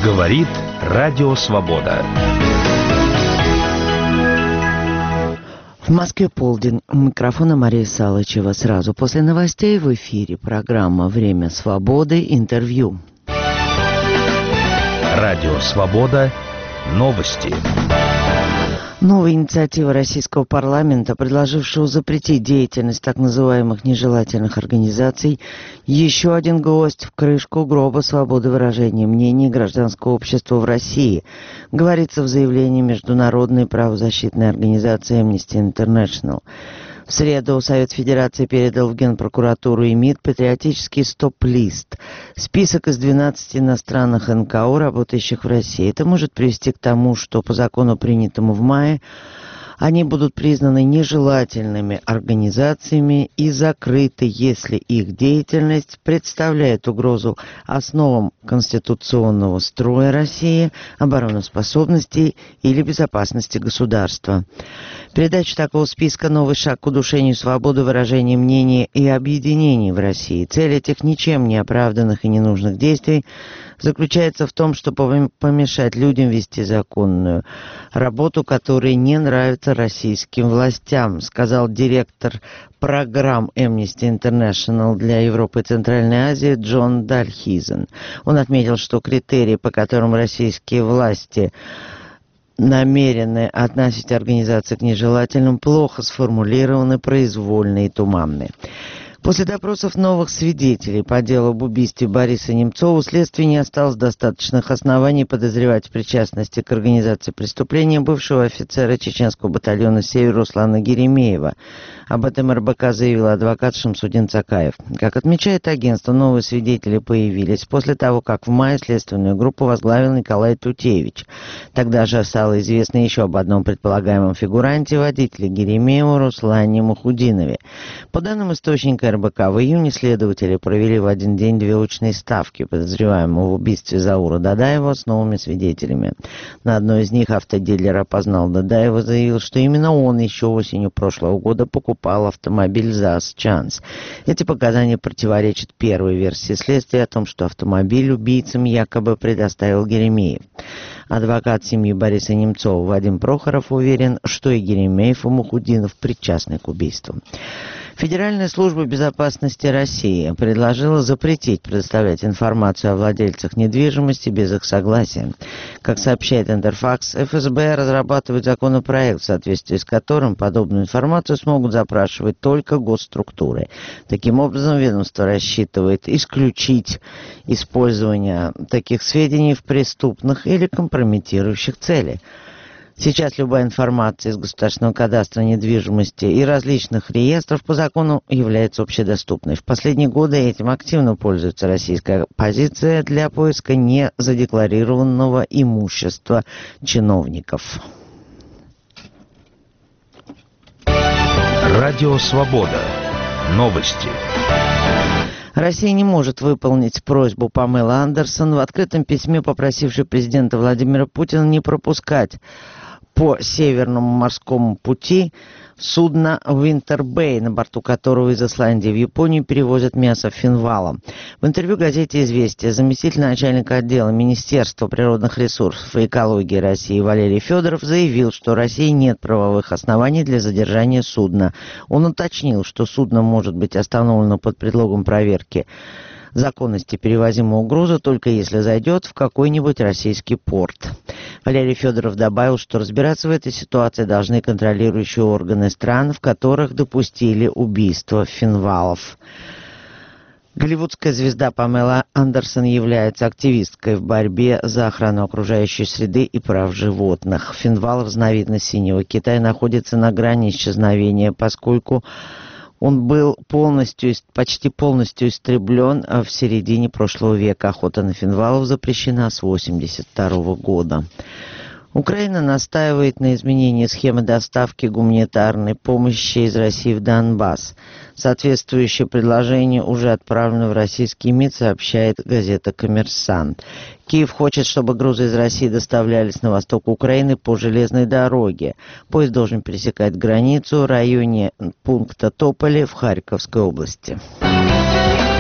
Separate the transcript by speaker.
Speaker 1: Говорит Радио Свобода.
Speaker 2: В Москве полдень. У микрофона Мария Салычева. Сразу после новостей в эфире программа «Время свободы». Интервью.
Speaker 1: Радио Свобода. Новости.
Speaker 2: Новая инициатива российского парламента, предложившего запретить деятельность так называемых нежелательных организаций, еще один гвоздь в крышку гроба свободы выражения мнений гражданского общества в России, говорится в заявлении Международной правозащитной организации Amnesty International. В среду Совет Федерации передал в Генпрокуратуру и МИД патриотический стоп-лист. Список из 12 иностранных НКО, работающих в России. Это может привести к тому, что по закону, принятому в мае, они будут признаны нежелательными организациями и закрыты, если их деятельность представляет угрозу основам конституционного строя России, обороноспособности или безопасности государства. Передача такого списка – новый шаг к удушению свободы выражения мнений и объединений в России. Цель этих ничем не оправданных и ненужных действий заключается в том, чтобы помешать людям вести законную работу, которая не нравится российским властям, сказал директор программ Amnesty International для Европы и Центральной Азии Джон Дальхизен. Он отметил, что критерии, по которым российские власти намерены относить организации к нежелательным, плохо сформулированы, произвольны и туманны. После допросов новых свидетелей по делу об убийстве Бориса Немцова следствию не осталось достаточных оснований подозревать в причастности к организации преступления бывшего офицера чеченского батальона «Север» Руслана Геремеева. Об этом РБК заявил адвокат Шамсудин Цакаев. Как отмечает агентство, новые свидетели появились после того, как в мае следственную группу возглавил Николай Тутевич. Тогда же стало известно еще об одном предполагаемом фигуранте, водителе Геремеева Руслане Мухудинове. По данным источника РБК, в июне следователи провели в один день 2 очные ставки подозреваемого в убийстве Заура Дадаева с новыми свидетелями. На одной из них автодилер опознал Дадаева, заявил, что именно он еще осенью прошлого года покупал автомобиль ЗАЗ-Чанс. Эти показания противоречат первой версии следствия о том, что автомобиль убийцам якобы предоставил Геремеев. Адвокат семьи Бориса Немцова Вадим Прохоров уверен, что и Геремеев, и Мухудинов причастны к убийству. Федеральная служба безопасности России предложила запретить предоставлять информацию о владельцах недвижимости без их согласия. Как сообщает Интерфакс, ФСБ разрабатывает законопроект, в соответствии с которым подобную информацию смогут запрашивать только госструктуры. Таким образом, ведомство рассчитывает исключить использование таких сведений в преступных или компрометирующих целях. Сейчас любая информация из Государственного кадастра недвижимости и различных реестров по закону является общедоступной. В последние годы этим активно пользуется российская оппозиция для поиска незадекларированного имущества чиновников.
Speaker 1: Радио Свобода. Новости.
Speaker 2: Россия не может выполнить просьбу Памелы Андерсон, в открытом письме попросившей президента Владимира Путина не пропускать по Северному морскому пути судно «Винтер-Бэй», на борту которого из Исландии в Японию перевозят мясо финвала. В интервью газете «Известия» заместитель начальника отдела Министерства природных ресурсов и экологии России Валерий Федоров заявил, что у России нет правовых оснований для задержания судна. Он уточнил, что судно может быть остановлено под предлогом проверки законности перевозимого груза, только если зайдет в какой-нибудь российский порт. Валерий Федоров добавил, что разбираться в этой ситуации должны контролирующие органы стран, в которых допустили убийство финвалов. Голливудская звезда Памела Андерсон является активисткой в борьбе за охрану окружающей среды и прав животных. Финвал, разновидность синего кита, находится на грани исчезновения, поскольку он был почти полностью истреблен в середине прошлого века. Охота на финвалов запрещена с 1982 года. Украина настаивает на изменении схемы доставки гуманитарной помощи из России в Донбасс. Соответствующее предложение уже отправлено в российский МИД, сообщает газета «Коммерсант». Киев хочет, чтобы грузы из России доставлялись на восток Украины по железной дороге. Поезд должен пересекать границу в районе пункта Тополи в Харьковской области.